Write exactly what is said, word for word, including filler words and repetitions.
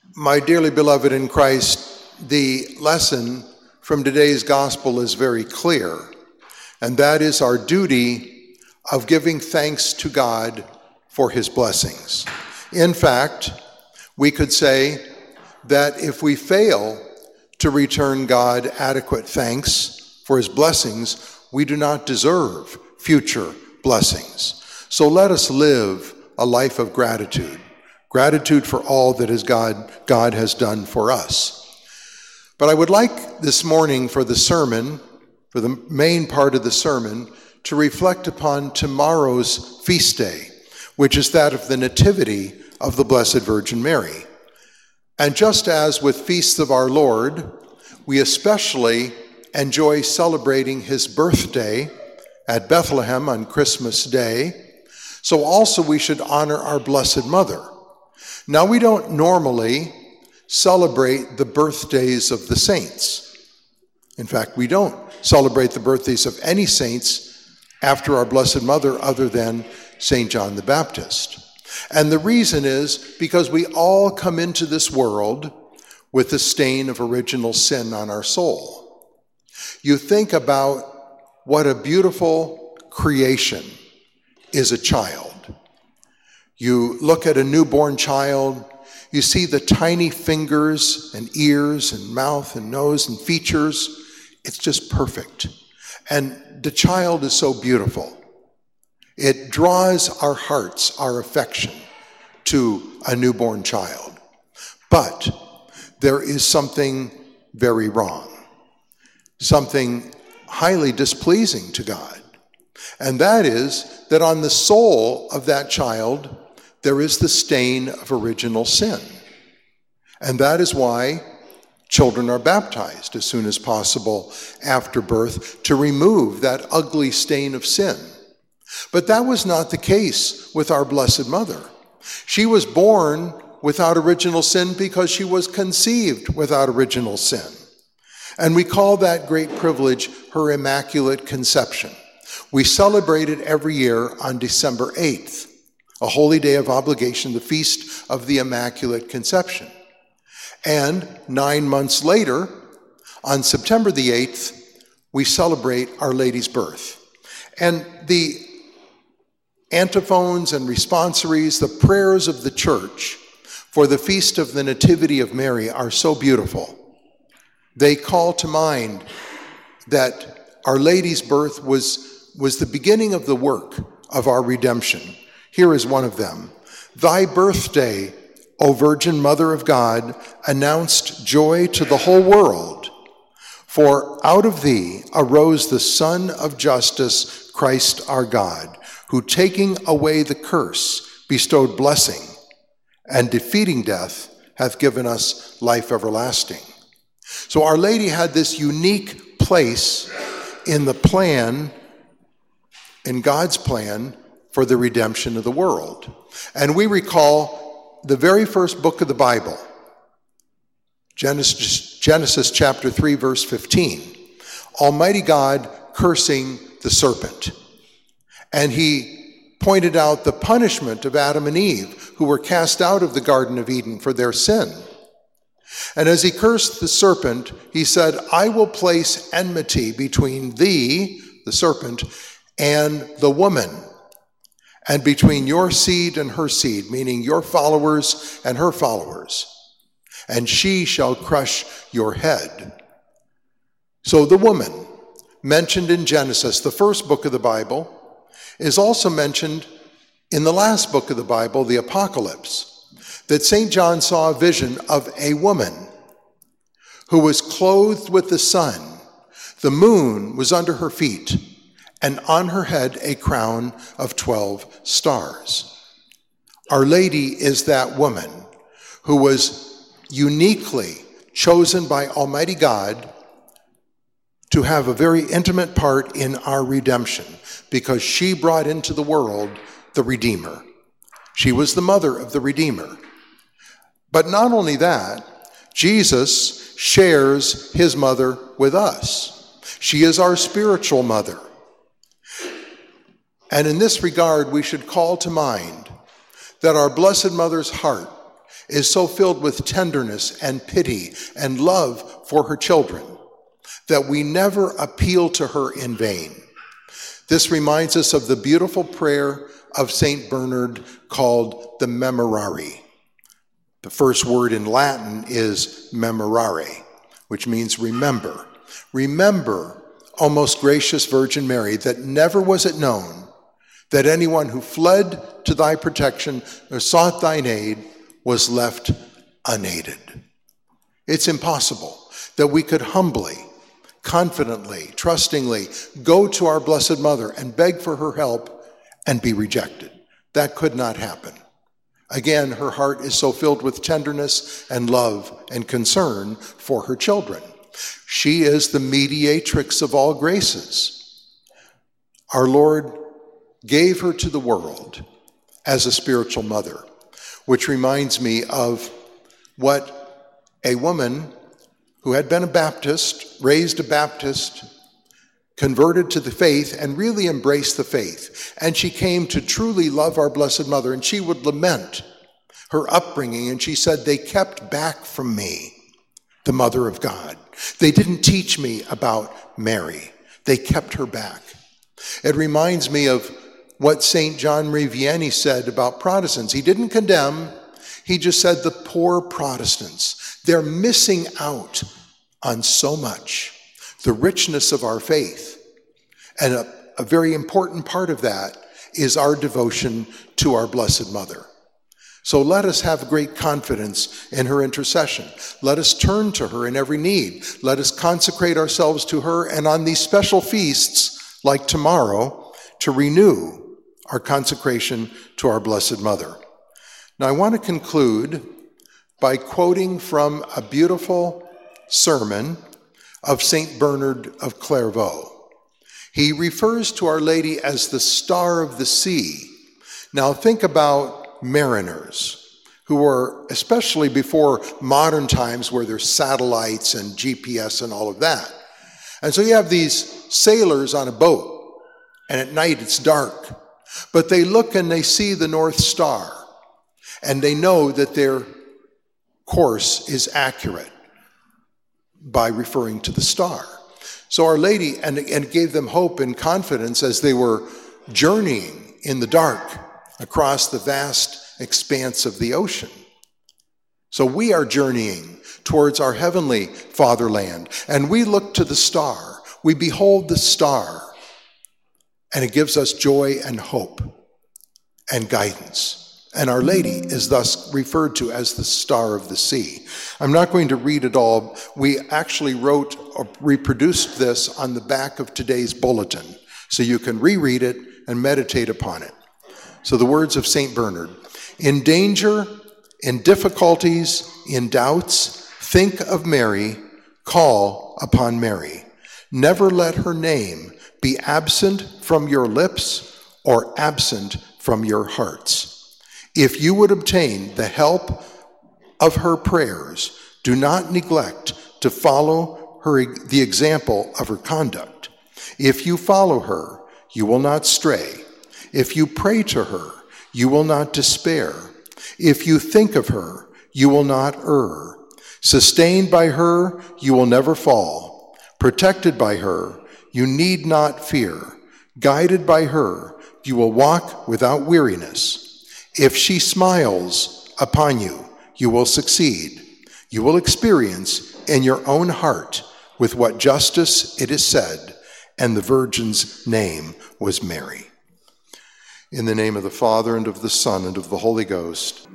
My dearly beloved in Christ, the lesson from today's gospel is very clear, and that is our duty of giving thanks to God for his blessings. In fact, we could say that if we fail to return God adequate thanks for his blessings, we do not deserve future blessings. So let us live a life of gratitude. Gratitude for all that is God, God has done for us. But I would like this morning for the sermon, for the main part of the sermon, to reflect upon tomorrow's feast day, which is that of the Nativity of the Blessed Virgin Mary. And just as with feasts of our Lord, we especially enjoy celebrating his birthday at Bethlehem on Christmas Day, so also we should honor our Blessed Mother. Now, we don't normally celebrate the birthdays of the saints. In fact, we don't celebrate the birthdays of any saints after our Blessed Mother other than Saint John the Baptist. And the reason is because we all come into this world with the stain of original sin on our soul. You think about what a beautiful creation is a child. You look at a newborn child, you see the tiny fingers and ears and mouth and nose and features. It's just perfect. And the child is so beautiful. It draws our hearts, our affection to a newborn child. But there is something very wrong, something highly displeasing to God. And that is that on the soul of that child, there is the stain of original sin. And that is why children are baptized as soon as possible after birth to remove that ugly stain of sin. But that was not the case with our Blessed Mother. She was born without original sin because she was conceived without original sin. And we call that great privilege her Immaculate Conception. We celebrate it every year on December eighth. A holy day of obligation, the Feast of the Immaculate Conception. And nine months later, on September the eighth, we celebrate Our Lady's birth. And the antiphons and responsories, the prayers of the Church for the Feast of the Nativity of Mary are so beautiful. They call to mind that Our Lady's birth was, was the beginning of the work of our redemption. Here is one of them. Thy birthday, O Virgin Mother of God, announced joy to the whole world. For out of thee arose the Son of Justice, Christ our God, who taking away the curse bestowed blessing, and defeating death hath given us life everlasting. So Our Lady had this unique place in the plan, in God's plan, for the redemption of the world. And we recall the very first book of the Bible, Genesis, Genesis chapter three, verse fifteen. Almighty God cursing the serpent. And he pointed out the punishment of Adam and Eve, who were cast out of the Garden of Eden for their sin. And as he cursed the serpent, he said, I will place enmity between thee, the serpent, and the woman, and between your seed and her seed, meaning your followers and her followers, and she shall crush your head. So the woman, mentioned in Genesis, the first book of the Bible, is also mentioned in the last book of the Bible, the Apocalypse, that Saint John saw a vision of a woman who was clothed with the sun. The moon was under her feet, and on her head a crown of twelve stars. Our Lady is that woman who was uniquely chosen by Almighty God to have a very intimate part in our redemption, because she brought into the world the Redeemer. She was the mother of the Redeemer. But not only that, Jesus shares his mother with us. She is our spiritual mother. And in this regard, we should call to mind that our Blessed Mother's heart is so filled with tenderness and pity and love for her children that we never appeal to her in vain. This reminds us of the beautiful prayer of Saint Bernard called the Memorare. The first word in Latin is memorare, which means remember. Remember, O most gracious Virgin Mary, that never was it known that anyone who fled to thy protection or sought thine aid was left unaided. It's impossible that we could humbly, confidently, trustingly go to our Blessed Mother and beg for her help and be rejected. That could not happen. Again, her heart is so filled with tenderness and love and concern for her children. She is the mediatrix of all graces. Our Lord gave her to the world as a spiritual mother, which reminds me of what a woman who had been a Baptist, raised a Baptist, converted to the faith and really embraced the faith. And she came to truly love our Blessed Mother, and she would lament her upbringing, and she said, they kept back from me the Mother of God. They didn't teach me about Mary. They kept her back. It reminds me of what Saint John Marie Vianney said about Protestants. He didn't condemn, he just said the poor Protestants, they're missing out on so much, the richness of our faith. And a, a very important part of that is our devotion to our Blessed Mother. So let us have great confidence in her intercession. Let us turn to her in every need. Let us consecrate ourselves to her, and on these special feasts, like tomorrow, to renew our consecration to our Blessed Mother. Now I want to conclude by quoting from a beautiful sermon of Saint Bernard of Clairvaux. He refers to Our Lady as the star of the sea. Now think about mariners who were, especially before modern times where there's satellites and G P S and all of that. And so you have these sailors on a boat, and at night it's dark, but they look and they see the North Star, and they know that their course is accurate by referring to the star. So Our Lady, and, and it gave them hope and confidence as they were journeying in the dark across the vast expanse of the ocean. So we are journeying towards our heavenly fatherland, and we look to the star. We behold the star, and it gives us joy and hope and guidance. And Our Lady is thus referred to as the star of the sea. I'm not going to read it all. We actually wrote or reproduced this on the back of today's bulletin, so you can reread it and meditate upon it. So the words of Saint Bernard: in danger, in difficulties, in doubts, think of Mary, call upon Mary. Never let her name be absent from your lips or absent from your hearts. If you would obtain the help of her prayers, do not neglect to follow her, the example of her conduct. If you follow her, you will not stray. If you pray to her, you will not despair. If you think of her, you will not err. Sustained by her, you will never fall. Protected by her, you need not fear. Guided by her, you will walk without weariness. If she smiles upon you, you will succeed. You will experience in your own heart with what justice it is said, and the Virgin's name was Mary. In the name of the Father, and of the Son, and of the Holy Ghost.